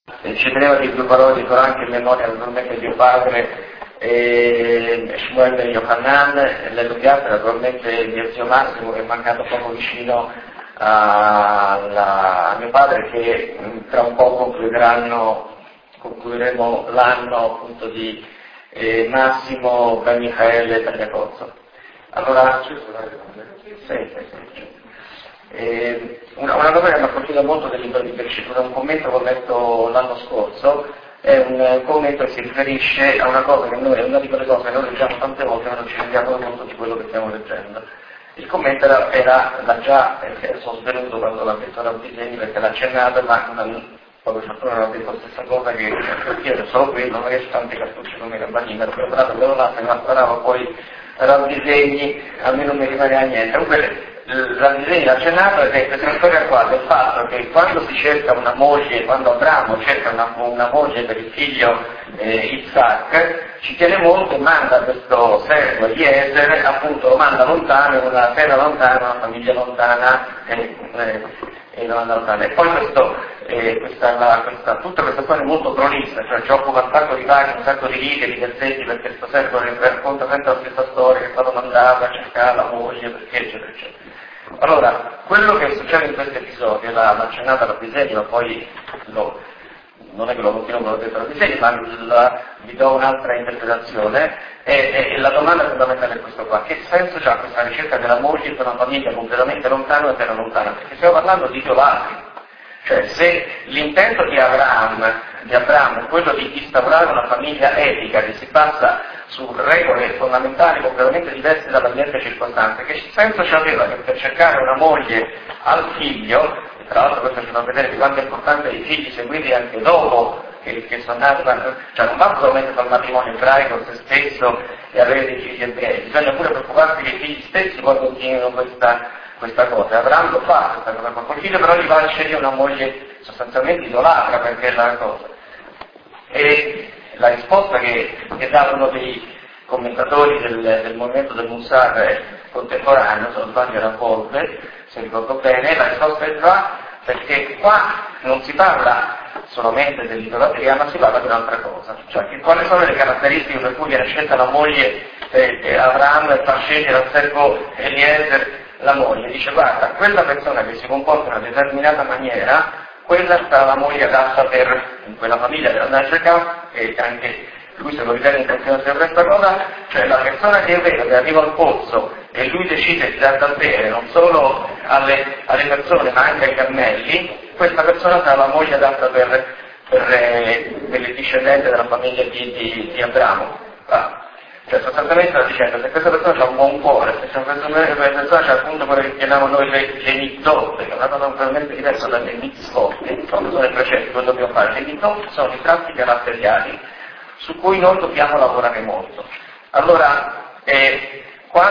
Ci teneva di due parole, dico anche in memoria naturalmente di mio padre, Shmuel Ben Yohanan, Lello Piazza, naturalmente mio zio Massimo, che è mancato poco vicino a mio padre, che tra un po' concluderemo l'anno appunto di Massimo Ben Michaele Tagliacozzo. Allora, una cosa che mi ha colpito molto del libro di Pesci, un commento che ho letto l'anno scorso, è un commento che si riferisce a una cosa che noi, è una di quelle cose che noi leggiamo tante volte e non ci rendiamo conto di quello che stiamo leggendo. Il commento l'ha già sostenuto quando l'ha detto da disegni, perché l'ha accennato, ma poi fortuna non ha detto la stessa cosa, che io solo quello, non riesco tanti cartucci come la bambina, l'ho preparato, avevo l'altro, ma sparavo poi da disegni, a me non mi rimaneva niente. Comunque, la disegno accennato ed è questa storia qua del fatto che quando si cerca una moglie, quando Abramo cerca una moglie per il figlio Isaac, ci tiene molto e manda questo servo Eliezer, appunto lo manda lontano, in una terra lontana, una famiglia lontana, e poi tutta questa storia è molto cronista, cioè ci occupa un sacco di pagine, un sacco di righe, di versetti, perché questo servo racconta sempre la stessa storia, che è stato mandato a cercare la moglie, perché eccetera eccetera. Allora, quello che succede in questo episodio, l'ha accennata la disegno, ma poi non è che lo continuo con lo detto la disegno, ma vi do un'altra interpretazione, e la domanda fondamentale è questo qua: che senso ha questa ricerca della moglie per una famiglia completamente lontana e terra lontana? Perché stiamo parlando di idolatri. Cioè, se l'intento di Abramo è quello di instaurare una famiglia etica che si basa su regole fondamentali completamente diverse dall'ambiente circostante, che senso c'aveva che per cercare una moglie al figlio, e tra l'altro questo ci fa vedere quanto è importante i figli seguiti anche dopo che sono nati, cioè non basta solamente fare un matrimonio ebraico se stesso e avere dei figli ebrei, bisogna pure preoccuparsi che i figli stessi poi continuino questa cosa. Abramo lo fa questa cosa qua, col figlio però gli va a scegliere una moglie sostanzialmente idolatra, perché è la cosa. E la risposta che dà uno dei commentatori del movimento del Musar contemporaneo, se non sbaglio era Volpe, se ricordo bene, la risposta è già perché qua non si parla solamente dell'idolatria, ma si parla di un'altra cosa, cioè che quali sono le caratteristiche per cui viene scelta la moglie Abramo e fa scegliere al servo Eliezer la moglie. Dice: guarda, quella persona che si comporta in una determinata maniera, quella sarà la moglie adatta in quella famiglia per andare a cercare, e anche lui se lo ritiene in considerazione per questa cosa, cioè la persona che è vera, che arriva al pozzo e lui decide di dare da bere non solo alle persone ma anche ai cammelli, questa persona sarà la moglie adatta per il discendente della famiglia di Abramo. Cioè sostanzialmente sta dicendo: se questa persona ha un buon cuore, se questa persona c'ha appunto quello che chiamiamo noi le mitzvot, che è una cosa totalmente diversa dalle mitzvot, le mitzvot sono i precetti, quello dobbiamo fare, le mitzvot sono i tratti caratteriali su cui noi dobbiamo lavorare molto. Allora, che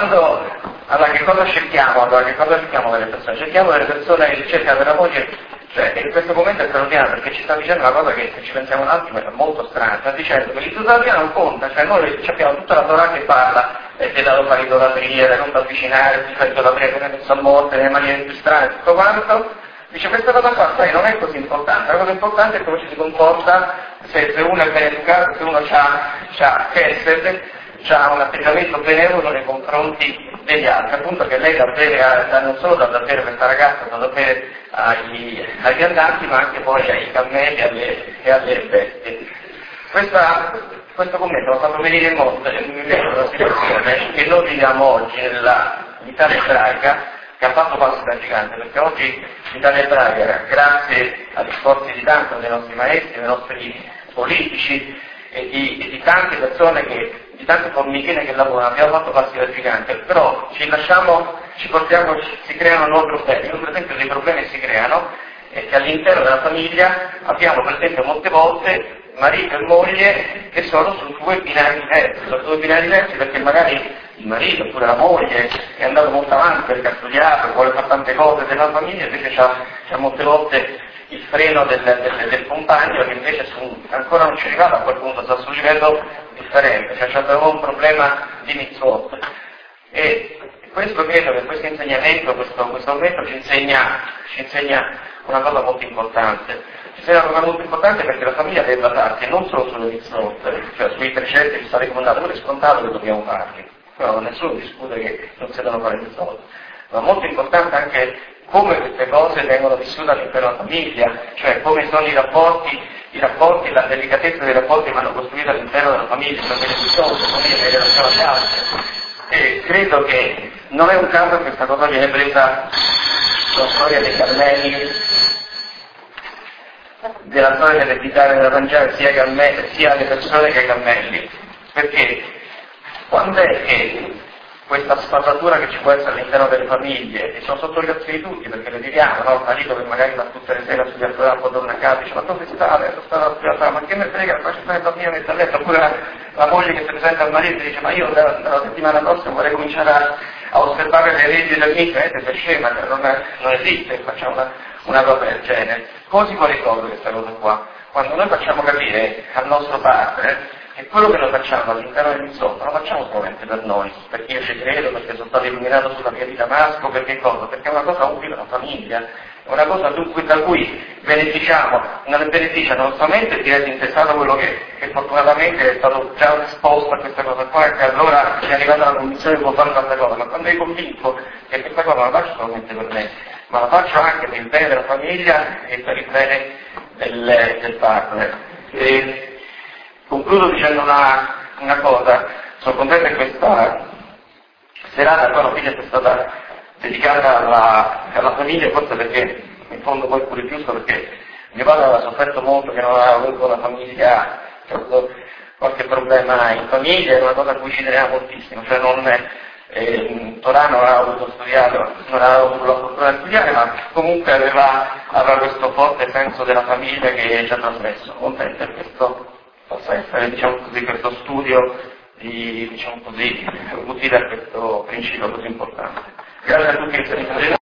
cosa cerchiamo? Allora, che cosa cerchiamo delle persone? Cerchiamo delle persone che cercano della moglie. Cioè, in questo momento è straordinario, perché ci sta dicendo una cosa che, se ci pensiamo un attimo, è molto strana. Sta dicendo che l'idolatria non conta, cioè noi abbiamo tutta la Torah che parla, ti è dato fare idolatria, non ti avvicinare, ti fai idolatria, che ne penso a morte, nelle maniere più strane, tutto quanto. Dice: questa cosa qua, sai, non è così importante, la cosa importante è come ci si comporta, se uno è ben educato, se uno ha chesed, ha un atteggiamento benevolo nei confronti degli altri, appunto che lei non solo dà da bere questa ragazza, dà da bere agli viandanti, ma anche poi ai cammelli e alle bestie. Questo commento l'ho fatto venire in mente una situazione che noi viviamo oggi nell'Italia ebraica, che ha fatto passi da gigante, perché oggi l'Italia ebraica, grazie agli sforzi di tanto dei nostri maestri, dei nostri politici e di tante persone, di tante formichine che lavorano, abbiamo fatto passi da gigante, però si creano nuovi problemi. Io per esempio dei problemi si creano e che all'interno della famiglia abbiamo per esempio molte volte marito e moglie che sono su due binari diversi, perché magari il marito oppure la moglie è andato molto avanti perché ha studiato, vuole fare tante cose della famiglia, invece c'ha molte volte il freno del compagno che invece ancora non ci è arrivato a quel punto, sta su un livello differente, cioè c'è un problema di mitzvot. E questo credo che questo insegnamento, questo momento ci insegna una cosa molto importante. Ci sia una cosa molto importante perché la famiglia deve basarsi non solo sulle mitzvot, cioè sui precetti che sta ricomandato, quello è scontato che dobbiamo farli, però nessuno discute che non si devono fare mitzvot, ma molto importante anche come queste cose vengono vissute all'interno della famiglia, cioè come sono i rapporti, la delicatezza dei rapporti che vanno costruiti all'interno della famiglia, cioè quelle mitzvot, come le relazioni agli altri. E credo che non è un caso che questa cosa viene presa dalla storia dei cammelli, della storia dell'ereditare della mangiare sia alle persone che ai cammelli, perché quando è che questa sfasatura che ci può essere all'interno delle famiglie, e sono sotto gli occhi di tutti, perché le vediamo, no? Il marito che magari va tutte le sere a studiare a poi torna a casa, dice ma dove sta? Adesso sta a studiare, ma che me frega, qua c'è sta il bambino messa a letto, oppure la moglie che si presenta al marito e dice ma io dalla settimana prossima vorrei cominciare a osservare le leggi del mito, sei scema, non esiste, facciamo una cosa del genere. Come si può risolvere questa cosa qua? Quando noi facciamo capire al nostro padre che quello che noi facciamo all'interno del mitzvot lo facciamo solamente per noi, perché io ci credo, perché sono stato illuminato sulla via di Damasco, perché cosa? Perché è una cosa utile alla famiglia, è una cosa da cui beneficiamo, non beneficia non solamente chi è intestato quello che fortunatamente è stato già esposto a questa cosa qua, e che allora è arrivato alla condizione che può fare tanta cosa, ma quando è convinto che questa cosa non la faccio solamente per me, ma la faccio anche per il bene della famiglia e per il bene del partner. Concludo dicendo una cosa, sono contento che questa serata alla fine sia stata dedicata alla famiglia, forse perché in fondo poi pure giusto, perché mio padre aveva sofferto molto che non aveva avuto una famiglia, che ha avuto qualche problema in famiglia, è una cosa a cui ci teneva moltissimo, cioè Torah non aveva avuto studiato, non aveva avuto la fortuna di studiare, ma comunque aveva questo forte senso della famiglia che ci ha trasmesso. Contento che questo possa essere, diciamo così, questo studio utile a questo principio così importante. Grazie a tutti che siete intervenuti.